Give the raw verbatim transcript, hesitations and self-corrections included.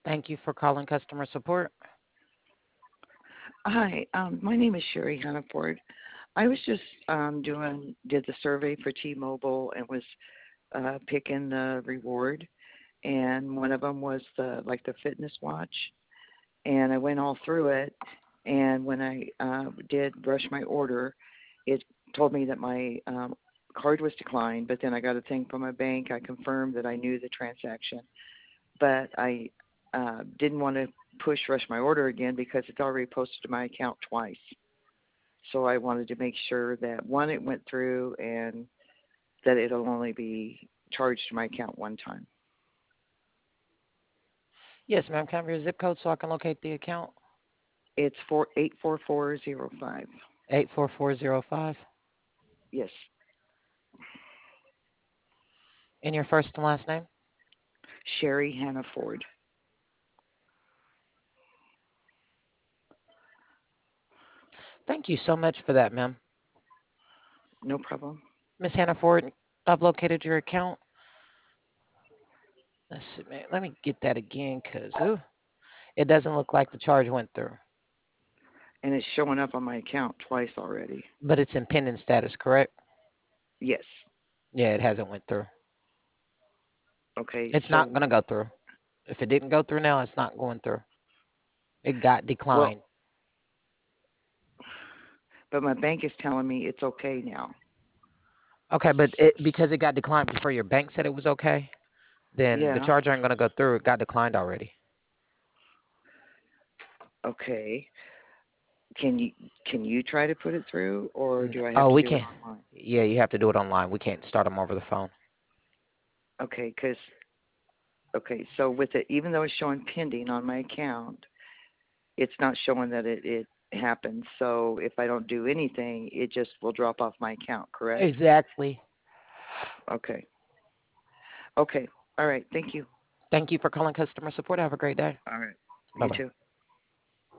Thank you for calling customer support. Hi, um, my name is Sherry Hannaford. I was just um, doing did the survey for T-Mobile and was uh, picking the reward, and one of them was the like the fitness watch, and I went all through it, and when I uh, did rush my order, it told me that my um, card was declined, but then I got a thing from my bank. I confirmed that I knew the transaction, but I uh, didn't want to push rush my order again because it's already posted to my account twice. So I wanted to make sure that one, it went through and that it'll only be charged to my account one time. Yes, ma'am. Can I have your zip code so I can locate the account? It's four eight four four zero five. eight four four zero five. Yes, And your first and last name? Sherry Hannah Ford. Thank you so much for that, ma'am. No problem. Miss Hannah Ford, I've located your account. Let's see, man. Let me get that again because it doesn't look like the charge went through. And it's showing up on my account twice already. But it's in pending status, correct? Yes. Yeah, it hasn't went through. Okay. It's not So, going to go through. If it didn't go through now, it's not going through. It got well, declined. but my bank is telling me it's okay now. Okay, but it, because it got declined before your bank said it was okay, then the Yeah. charge aren't going to go through. It got declined already. Okay. Can you can you try to put it through, or N- do I have Oh, to we do it can't. online? Yeah, you have to do it online. We can't start them over the phone. Okay, because okay, so with it, even though it's showing pending on my account, it's not showing that it, it happened. So if I don't do anything, it just will drop off my account, correct? Exactly. Okay. Okay. All right. Thank you. Thank you for calling customer support. Have a great day. All right. Bye You bye. too.